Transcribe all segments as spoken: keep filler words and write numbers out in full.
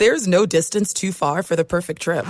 There's no distance too far for the perfect trip.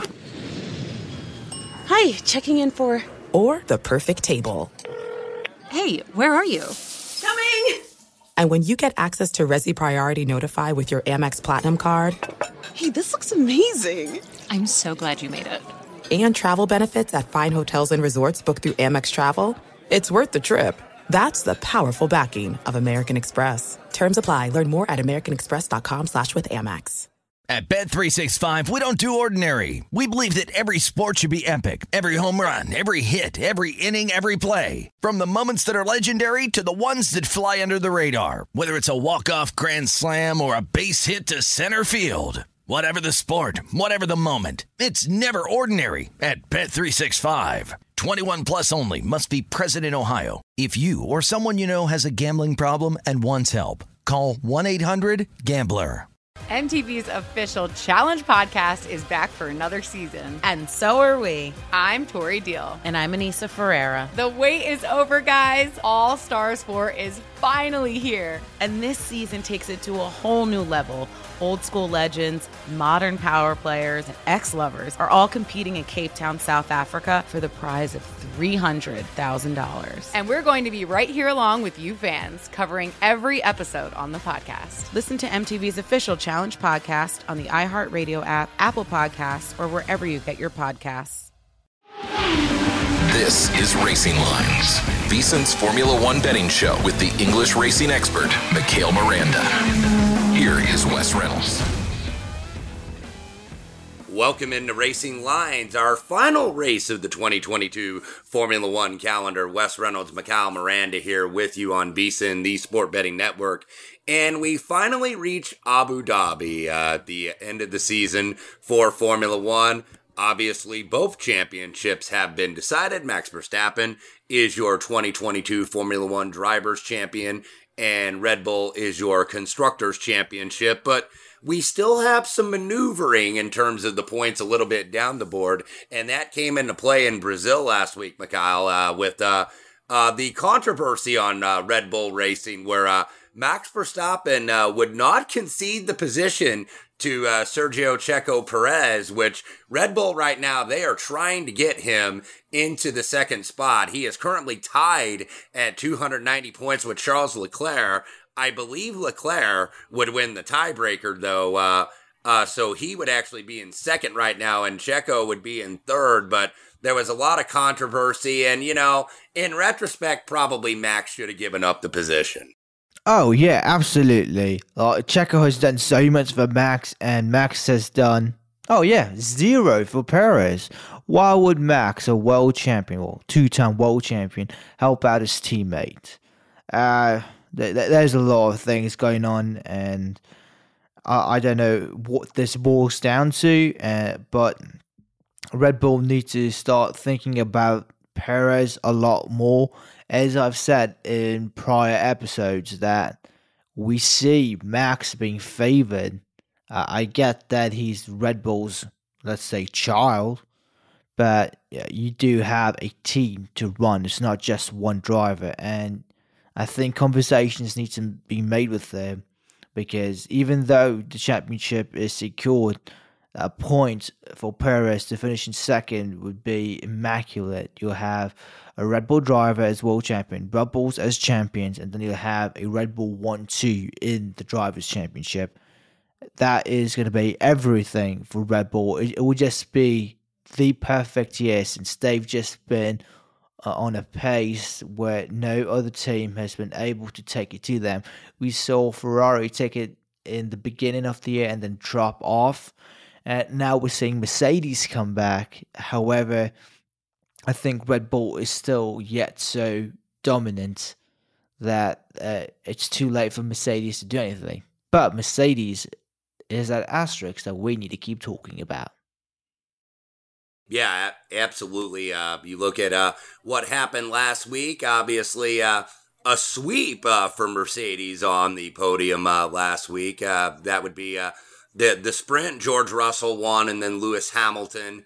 Hi, checking in for... Or the perfect table. Hey, where are you? Coming! And when you get access to Resi Priority Notify with your Amex Platinum card... Hey, this looks amazing. I'm so glad you made it. And travel benefits at fine hotels and resorts booked through Amex Travel, it's worth the trip. That's the powerful backing of American Express. Terms apply. Learn more at americanexpress.com slash with Amex. At Bet three sixty-five, we don't do ordinary. We believe that every sport should be epic. Every home run, every hit, every inning, every play. From the moments that are legendary to the ones that fly under the radar. Whether it's a walk-off grand slam or a base hit to center field. Whatever the sport, whatever the moment, it's never ordinary at Bet three sixty-five. twenty-one plus only. Must be present in Ohio. If you or someone you know has a gambling problem and wants help, call one eight hundred gambler. M T V's official Challenge podcast is back for another season. And so are we. I'm Tori Deal. And I'm Anissa Ferreira. The wait is over, guys. All Stars four is finally here. And this season takes it to a whole new level. Old school legends, modern power players, and ex-lovers are all competing in Cape Town, South Africa for the prize of three hundred thousand dollars. And we're going to be right here along with you fans, covering every episode on the podcast. Listen to M T V's official Challenge podcast on the iHeartRadio app, Apple Podcasts, or wherever you get your podcasts. This is Racing Lines, VSiN's Formula One betting show with the English racing expert, Mikhail Miranda. Here is Wes Reynolds. Welcome into Racing Lines, our final race of the twenty twenty-two Formula One calendar. Wes Reynolds, Mikhail Miranda here with you on VSiN, the Sport Betting Network. And we finally reach Abu Dhabi uh, at the end of the season for Formula One. Obviously, both championships have been decided. Max Verstappen is your twenty twenty-two Formula One Drivers' Champion, and Red Bull is your Constructors' Championship. But we still have some maneuvering in terms of the points a little bit down the board, and that came into play in Brazil last week, Mikhail, uh, with uh, uh, the controversy on uh, Red Bull Racing, where uh, Max Verstappen uh, would not concede the position to uh, Sergio Checo Perez, which Red Bull right now, they are trying to get him into the second spot. He is currently tied at two hundred ninety points with Charles Leclerc. I believe Leclerc would win the tiebreaker, though, uh, uh, so he would actually be in second right now, and Checo would be in third, but there was a lot of controversy, and, you know, in retrospect, probably Max should have given up the position. Oh, yeah, absolutely. Uh, Checo has done so much for Max, and Max has done, oh, yeah, zero for Perez. Why would Max, a world champion, or two-time world champion, help out his teammate? Uh, th- th- there's a lot of things going on, and I, I don't know what this boils down to, uh, but Red Bull needs to start thinking about Perez a lot more. As I've said in prior episodes, that we see Max being favored. Uh, I get that he's Red Bull's, let's say, child, but yeah, you do have a team to run. It's not just one driver, and I think conversations need to be made with them, because even though the championship is secured, a point for Perez to finish in second would be immaculate. You'll have a Red Bull driver as world champion, Red Bulls as champions, and then you'll have a Red Bull one two in the Drivers' Championship. That is going to be everything for Red Bull. It, it will just be the perfect year, since they've just been uh, on a pace where no other team has been able to take it to them. We saw Ferrari take it in the beginning of the year and then drop off. And now we're seeing Mercedes come back. However, I think Red Bull is still yet so dominant that uh, it's too late for Mercedes to do anything. But Mercedes is that asterisk that we need to keep talking about. Yeah, absolutely. Uh, you look at uh, what happened last week, obviously uh, a sweep uh, for Mercedes on the podium uh, last week. Uh, that would be... Uh, The the sprint, George Russell won, and then Lewis Hamilton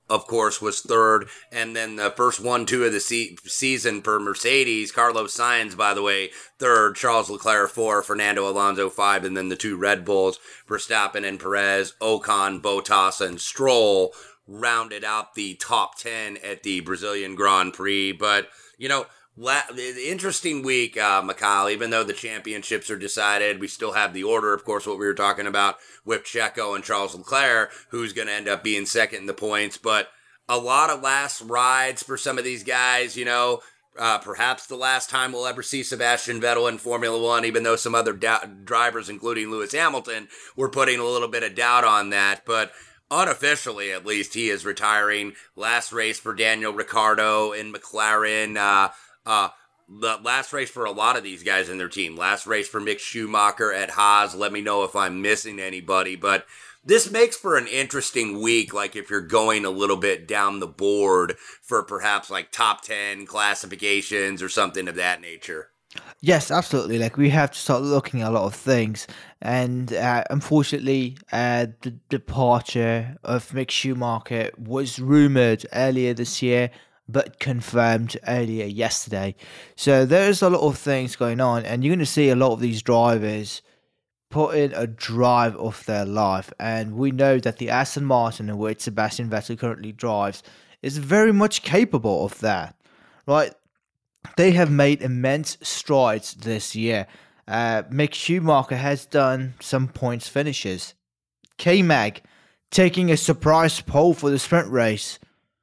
of course, was third. And then the first one, two of the se- season for Mercedes, Carlos Sainz, by the way, third, Charles Leclerc, four, Fernando Alonso, five, and then the two Red Bulls, Verstappen and Perez, Ocon, Bottas, and Stroll, rounded out the top ten at the Brazilian Grand Prix. But, you know, La- interesting week, uh, Mikhail. Even though the championships are decided, we still have the order, of course, what we were talking about with Checo and Charles Leclerc, who's going to end up being second in the points. But a lot of last rides for some of these guys, you know, uh, perhaps the last time we'll ever see Sebastian Vettel in Formula One, even though some other da- drivers, including Lewis Hamilton, were putting a little bit of doubt on that. But unofficially, at least, he is retiring. Last race for Daniel Ricciardo in McLaren. Uh, Uh, the last race for a lot of these guys in their team. Last race for Mick Schumacher at Haas. Let me know if I'm missing anybody. But this makes for an interesting week, like if you're going a little bit down the board for perhaps like top ten classifications or something of that nature. Yes, absolutely. Like we have to start looking at a lot of things, and uh, unfortunately, uh, the departure of Mick Schumacher was rumored earlier this year, but confirmed earlier yesterday. So there's a lot of things going on, and you're going to see a lot of these drivers put in a drive of their life. And we know that the Aston Martin, in which Sebastian Vettel currently drives, is very much capable of that, right? They have made immense strides this year. Uh, Mick Schumacher has done some points finishes. K-Mag taking a surprise pole for the sprint race.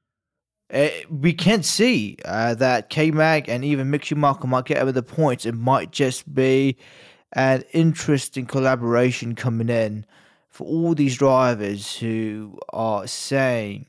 Uh, we can see uh, that K-Mag and even Mick Schumacher might get over the points. It might just be an interesting collaboration coming in for all these drivers who are saying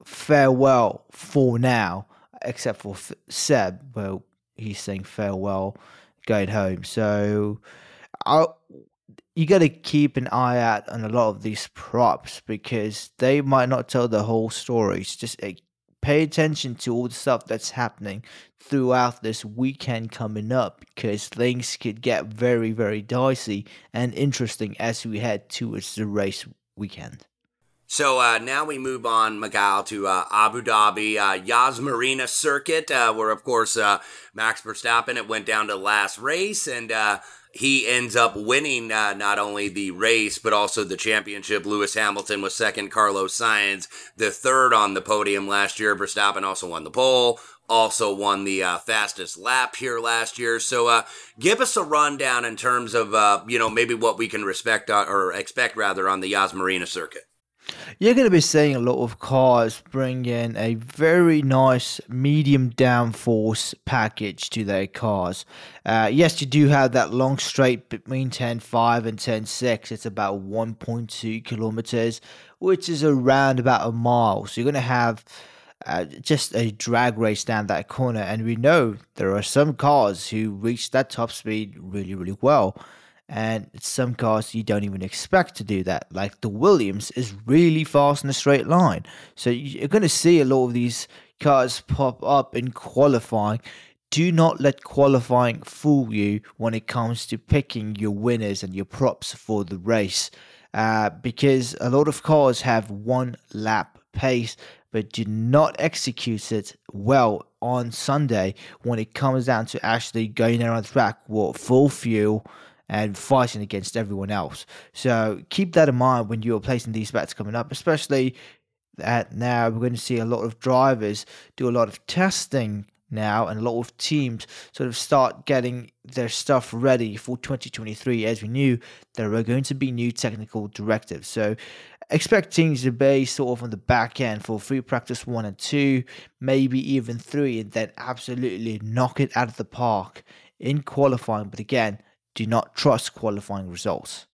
farewell for now, except for F- Seb. Well, he's saying farewell going home. So I'll, you got to keep an eye out on a lot of these props, because they might not tell the whole story. It's just uh, pay attention to all the stuff that's happening throughout this weekend coming up, because things could get very, very dicey and interesting as we head towards the race weekend. So uh, now we move on, Miguel, to uh, Abu Dhabi, uh, Yas Marina circuit, uh, where, of course, uh, Max Verstappen, it went down to the last race, and uh, he ends up winning uh, not only the race, but also the championship. Lewis Hamilton was second, Carlos Sainz, the third on the podium last year. Verstappen also won the pole, also won the uh, fastest lap here last year. So uh, give us a rundown in terms of, uh, you know, maybe what we can respect uh, or expect, rather, on the Yas Marina circuit. You're going to be seeing a lot of cars bring in a very nice medium downforce package to their cars. Uh, yes, you do have that long straight between ten point five and ten point six. It's about one point two kilometers, which is around about a mile. So you're going to have uh, just a drag race down that corner. And we know there are some cars who reach that top speed really, really well. And some cars you don't even expect to do that. Like the Williams is really fast in a straight line. So you're going to see a lot of these cars pop up in qualifying. Do not let qualifying fool you when it comes to picking your winners and your props for the race. Uh, because a lot of cars have one lap pace, but do not execute it well on Sunday when it comes down to actually going around the track with full fuel and fighting against everyone else. So keep that in mind when you're placing these bets coming up, especially that now we're going to see a lot of drivers do a lot of testing now, and a lot of teams sort of start getting their stuff ready for twenty twenty-three. As we knew, there are going to be new technical directives. So expect teams to be sort of on the back end for free practice one and two, maybe even three, and then absolutely knock it out of the park in qualifying. But again, do not trust qualifying results.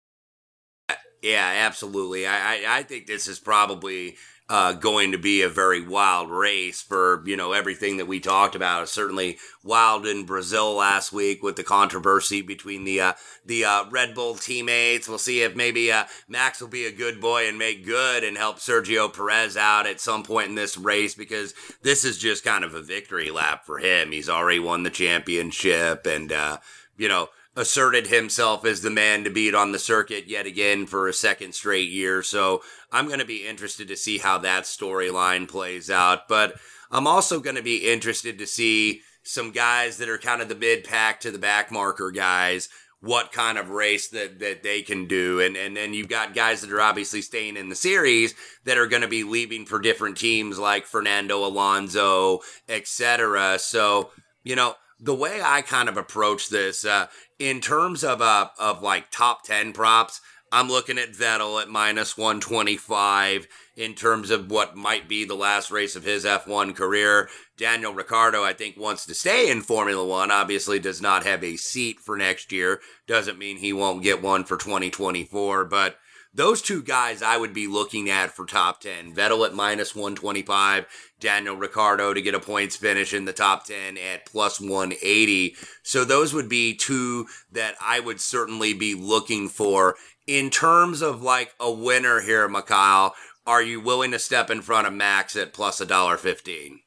Yeah, absolutely. I, I, I think this is probably uh, going to be a very wild race for, you know, everything that we talked about. It's certainly wild in Brazil last week with the controversy between the uh, the uh, Red Bull teammates. We'll see if maybe uh, Max will be a good boy and make good and help Sergio Perez out at some point in this race, because this is just kind of a victory lap for him. He's already won the championship, and, uh, you know, asserted himself as the man to beat on the circuit yet again for a second straight year. So I'm going to be interested to see how that storyline plays out. But I'm also going to be interested to see some guys that are kind of the mid-pack to the back marker guys, what kind of race that, that they can do. And, and then you've got guys that are obviously staying in the series that are going to be leaving for different teams like Fernando Alonso, et cetera. So, you know, the way I kind of approach this, uh, in terms of, uh, of like top ten props, I'm looking at Vettel at minus one twenty-five in terms of what might be the last race of his F one career. Daniel Ricciardo, I think, wants to stay in Formula One, obviously does not have a seat for next year. Doesn't mean he won't get one for twenty twenty-four, but those two guys I would be looking at for top ten. Vettel at minus one twenty-five, Daniel Ricciardo to get a points finish in the top ten at plus one eighty. So those would be two that I would certainly be looking for. In terms of like a winner here, Mikhail, are you willing to step in front of Max at plus one dollar fifteen?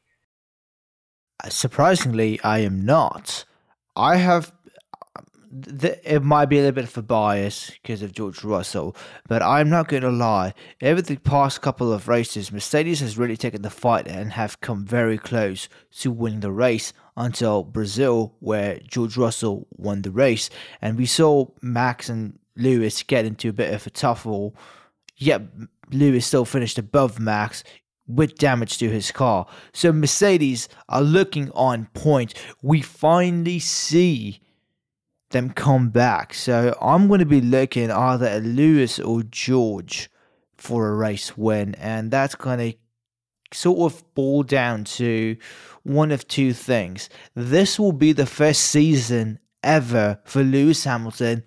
Surprisingly, I am not. I have... Th- it might be a little bit of a bias because of George Russell, but I'm not going to lie. Over the past couple of races, Mercedes has really taken the fight and have come very close to winning the race until Brazil, where George Russell won the race. And we saw Max and Lewis get into a bit of a tussle, yet Lewis still finished above Max with damage to his car. So Mercedes are looking on point. We finally see them come back. So I'm going to be looking either at Lewis or George for a race win, and that's going to sort of boil down to one of two things. This will be the first season ever for Lewis Hamilton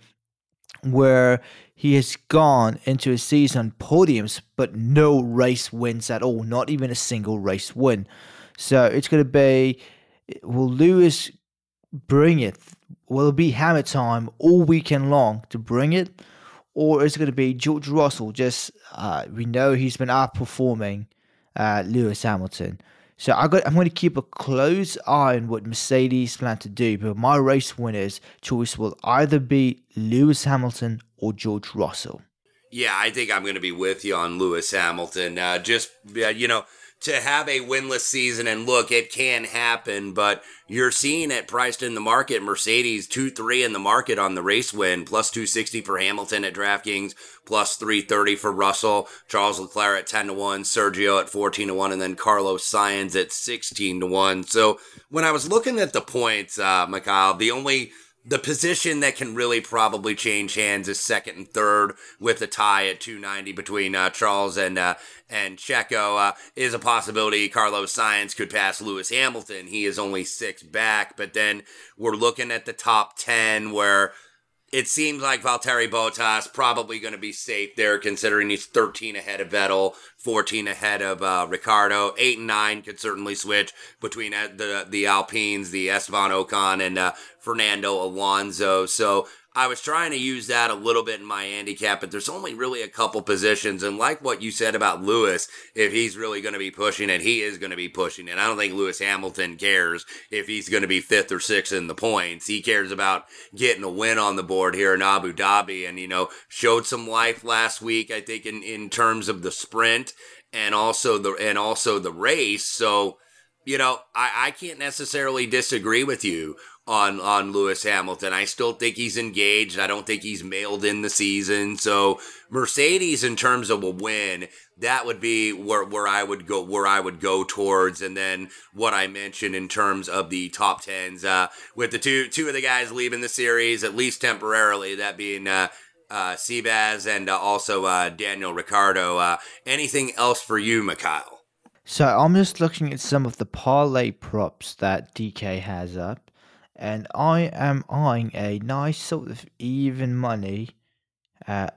where he has gone into a season podiums but no race wins at all, not even a single race win. So it's going to be, will Lewis bring it? Will it be hammer time all weekend long to bring it? Or is it going to be George Russell? Just, uh, we know he's been outperforming uh, Lewis Hamilton. So I got, I'm going to keep a close eye on what Mercedes plan to do. But my race winner's choice will either be Lewis Hamilton or George Russell. Yeah, I think I'm going to be with you on Lewis Hamilton. Uh, just, uh, you know, to have a winless season, and look, it can happen, but you're seeing it priced in the market. Mercedes two three in the market on the race win, plus two sixty for Hamilton at DraftKings, plus three thirty for Russell, Charles Leclerc at ten to one, Sergio at fourteen to one, and then Carlos Sainz at sixteen to one. So when I was looking at the points, uh, Mikhail, the only The position that can really probably change hands is second and third, with a tie at two ninety between uh, Charles and uh, and Checo. Uh, is a possibility Carlos Sainz could pass Lewis Hamilton. He is only six back, but then we're looking at the top ten where it seems like Valtteri Bottas probably going to be safe there, considering he's thirteen ahead of Vettel, fourteen ahead of uh, Ricciardo. eight and nine could certainly switch between uh, the the Alpines, the Esteban Ocon, and uh, Fernando Alonso. So I was trying to use that a little bit in my handicap, but there's only really a couple positions. And like what you said about Lewis, if he's really going to be pushing it, he is going to be pushing it. I don't think Lewis Hamilton cares if he's going to be fifth or sixth in the points. He cares about getting a win on the board here in Abu Dhabi, and, you know, showed some life last week, I think, in, in terms of the sprint and also the, and also the race. So, you know, I, I can't necessarily disagree with you on on Lewis Hamilton. I still think he's engaged. I don't think he's mailed in the season. So Mercedes, in terms of a win, that would be where where I would go where I would go towards. And then what I mentioned in terms of the top tens, uh, with the two two of the guys leaving the series, at least temporarily, that being uh, uh, Sebas and uh, also uh, Daniel Ricciardo. Uh, anything else for you, Mikhail? So I'm just looking at some of the parlay props that D K has up. And I am eyeing a nice sort of even money uh,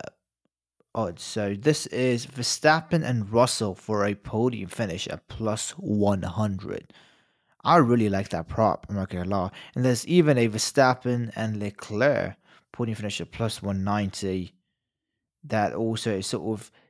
odds. So this is Verstappen and Russell for a podium finish at plus one hundred. I really like that prop, I'm not going to lie. And there's even a Verstappen and Leclerc podium finish at plus one ninety. That also is sort of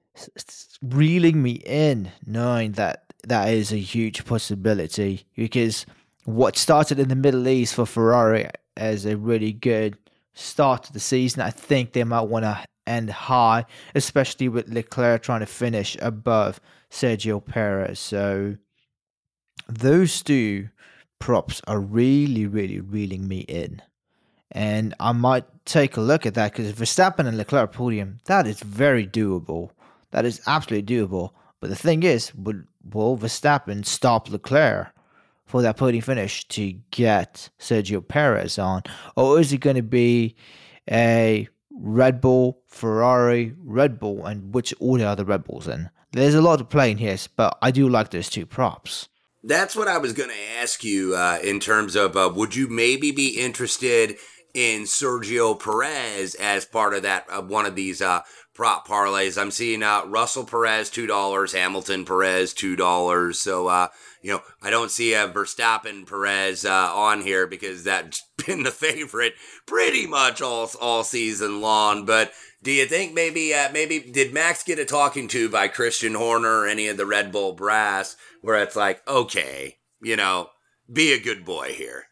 reeling me in, knowing that that is a huge possibility, because what started in the Middle East for Ferrari as a really good start to the season. I think they might want to end high, especially with Leclerc trying to finish above Sergio Perez. So those two props are really, really reeling me in. And I might take a look at that because Verstappen and Leclerc podium, that is very doable. That is absolutely doable. But the thing is, will, will Verstappen stop Leclerc for that podium finish to get Sergio Perez on? Or is it going to be a Red Bull, Ferrari, Red Bull, and which order are the Red Bulls in? There's a lot to play in here, but I do like those two props. That's what I was going to ask you uh, in terms of uh, would you maybe be interested in Sergio Perez as part of that uh, one of these uh, prop parlays? I'm seeing uh, Russell Perez two dollars, Hamilton Perez two dollars. So uh, you know, I don't see a Verstappen Perez uh, on here because that's been the favorite pretty much all all season long. But do you think maybe uh, maybe did Max get a talking to by Christian Horner or any of the Red Bull brass where it's like, okay, you know, be a good boy here?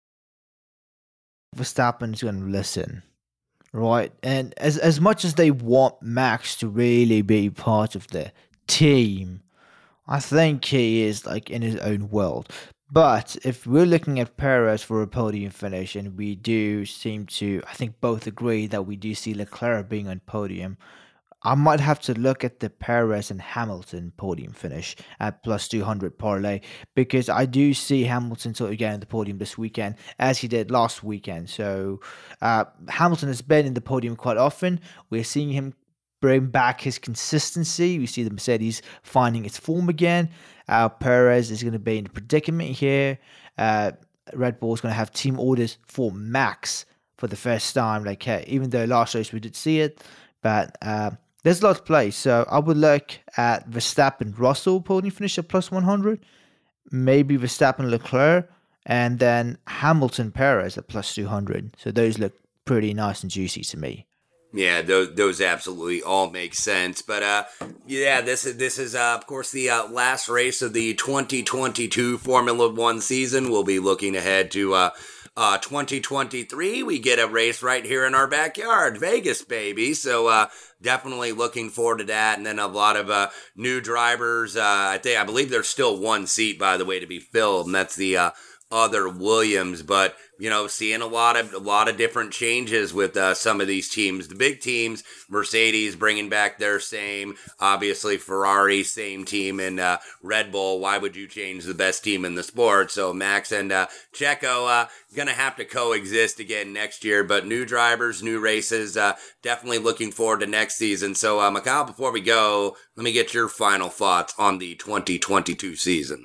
Verstappen's going to listen, right? And as as much as they want Max to really be part of the team, I think he is like in his own world. But if we're looking at Perez for a podium finish, and we do seem to, I think both agree that we do see Leclerc being on podium, I might have to look at the Perez and Hamilton podium finish at plus two hundred parlay, because I do see Hamilton sort of getting the podium this weekend as he did last weekend. So uh, Hamilton has been in the podium quite often. We're seeing him bring back his consistency. We see the Mercedes finding its form again. Uh, Perez is going to be in a predicament here. Uh, Red Bull is going to have team orders for Max for the first time. Like, hey, even though last race we did see it, but uh, there's a lot to play. So I would look at Verstappen Russell podium finish at plus one hundred, maybe Verstappen Leclerc, and then Hamilton Perez at plus two hundred. So those look pretty nice and juicy to me. Yeah, those those absolutely all make sense. But uh, yeah, this is this is uh, of course the uh, last race of the twenty twenty-two Formula One season. We'll be looking ahead to uh, uh, twenty twenty-three. We get a race right here in our backyard, Vegas, baby. So uh, definitely looking forward to that. And then a lot of uh, new drivers. Uh, I think I believe there's still one seat, by the way, to be filled, and that's the uh, other Williams. But you know, seeing a lot of a lot of different changes with uh, some of these teams. The big teams, Mercedes bringing back their same, obviously Ferrari, same team, and uh, Red Bull. Why would you change the best team in the sport? So Max and uh, Checo uh, gonna have to coexist again next year. But new drivers, new races. Uh, definitely looking forward to next season. So uh, Mikhail, before we go, let me get your final thoughts on the twenty twenty-two season.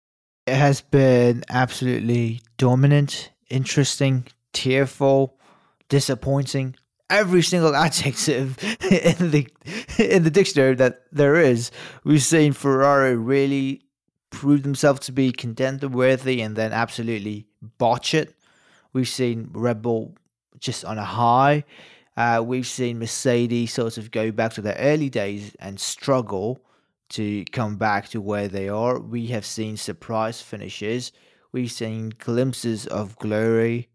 It has been absolutely dominant, interesting, tearful, disappointing. Every single adjective in the in the dictionary that there is. We've seen Ferrari really prove themselves to be contender worthy and then absolutely botch it. We've seen Red Bull just on a high. Uh, we've seen Mercedes sort of go back to their early days and struggle to come back to where they are. We have seen surprise finishes. We've seen glimpses of glory,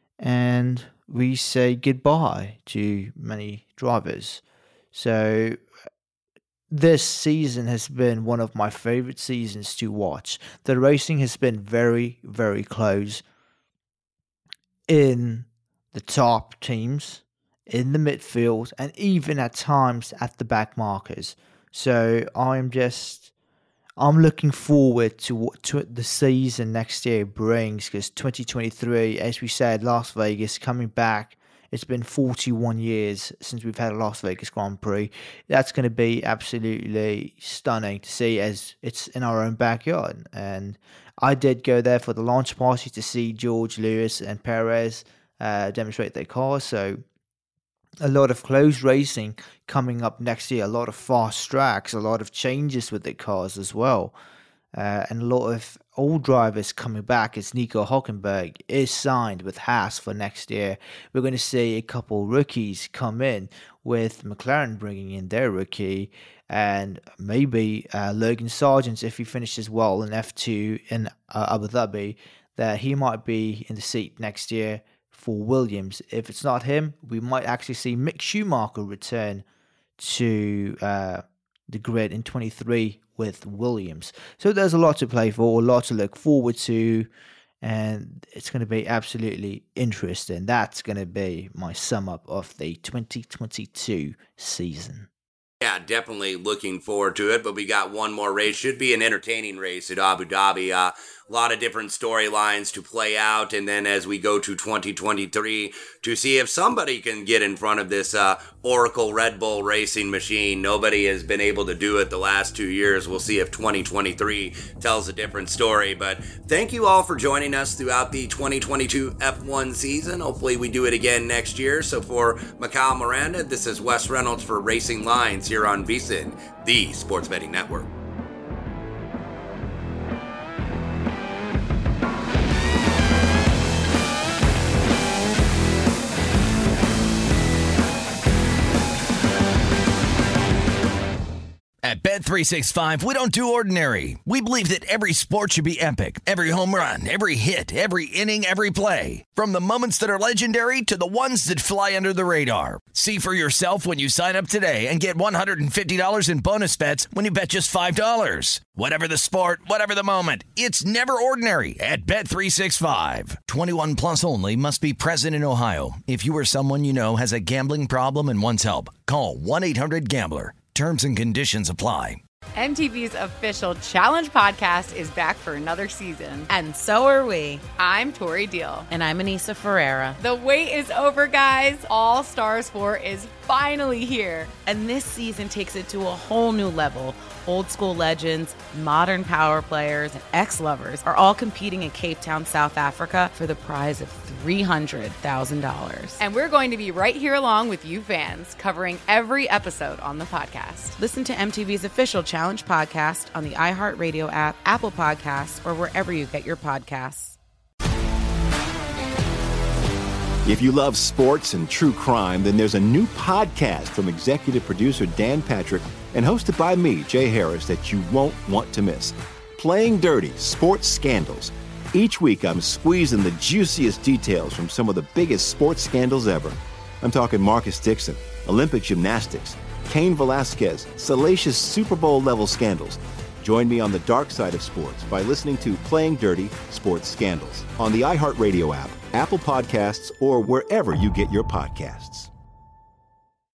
and we say goodbye to many drivers. So this season has been one of my favorite seasons to watch. The racing has been very, very close in the top teams, in the midfield, and even at times at the back markers. So I'm just, I'm looking forward to what to the season next year brings, because twenty twenty-three, as we said, Las Vegas coming back. It's been forty-one years since we've had a Las Vegas Grand Prix. That's going to be absolutely stunning to see, as it's in our own backyard. And I did go there for the launch party to see George, Lewis, and Perez uh, demonstrate their cars. So a lot of close racing coming up next year, a lot of fast tracks, a lot of changes with the cars as well, uh, and a lot of old drivers coming back, as Nico Hülkenberg is signed with Haas for next year. We're going to see a couple rookies come in, with McLaren bringing in their rookie, and maybe uh, Logan Sargent, if he finishes well in F two in uh, Abu Dhabi, that he might be in the seat next year for Williams. If it's not him, we might actually see Mick Schumacher return to uh, the grid in twenty-three with Williams. So there's a lot to play for, a lot to look forward to, and it's going to be absolutely interesting. That's going to be my sum up of the twenty twenty-two season. Yeah, definitely looking forward to it, but we got one more race. Should be an entertaining race at Abu Dhabi. Uh, a lot of different storylines to play out, and then as we go to twenty twenty-three, to see if somebody can get in front of this uh, Oracle Red Bull racing machine. Nobody has been able to do it the last two years. We'll see if twenty twenty-three tells a different story, but thank you all for joining us throughout the twenty twenty-two F one season. Hopefully we do it again next year. So for Mikhail Miranda, this is Wes Reynolds for Racing Lines here on VSiN, the Sports Betting Network. At Bet three sixty-five, we don't do ordinary. We believe that every sport should be epic. Every home run, every hit, every inning, every play. From the moments that are legendary to the ones that fly under the radar. See for yourself when you sign up today and get one hundred fifty dollars in bonus bets when you bet just five dollars. Whatever the sport, whatever the moment, it's never ordinary at Bet three sixty-five. twenty-one plus only. Must be present in Ohio. If you or someone you know has a gambling problem and wants help, call one eight hundred gambler. Terms and conditions apply. M T V's official Challenge podcast is back for another season. And so are we. I'm Tori Deal. And I'm Anissa Ferreira. The wait is over, guys. All Stars four is finally here. And this season takes it to a whole new level. Old school legends, modern power players, and ex-lovers are all competing in Cape Town, South Africa for the prize of three hundred thousand dollars. And we're going to be right here along with you fans, covering every episode on the podcast. Listen to M T V's official Challenge podcast on the iHeartRadio app, Apple Podcasts, or wherever you get your podcasts. If you love sports and true crime, then there's a new podcast from executive producer Dan Patrick and hosted by me, Jay Harris, that you won't want to miss. Playing Dirty: Sports Scandals. Each week, I'm squeezing the juiciest details from some of the biggest sports scandals ever. I'm talking Marcus Dixon, Olympic gymnastics, Cain Velasquez, salacious Super Bowl-level scandals. Join me on the dark side of sports by listening to Playing Dirty: Sports Scandals on the iHeartRadio app, Apple Podcasts, or wherever you get your podcasts.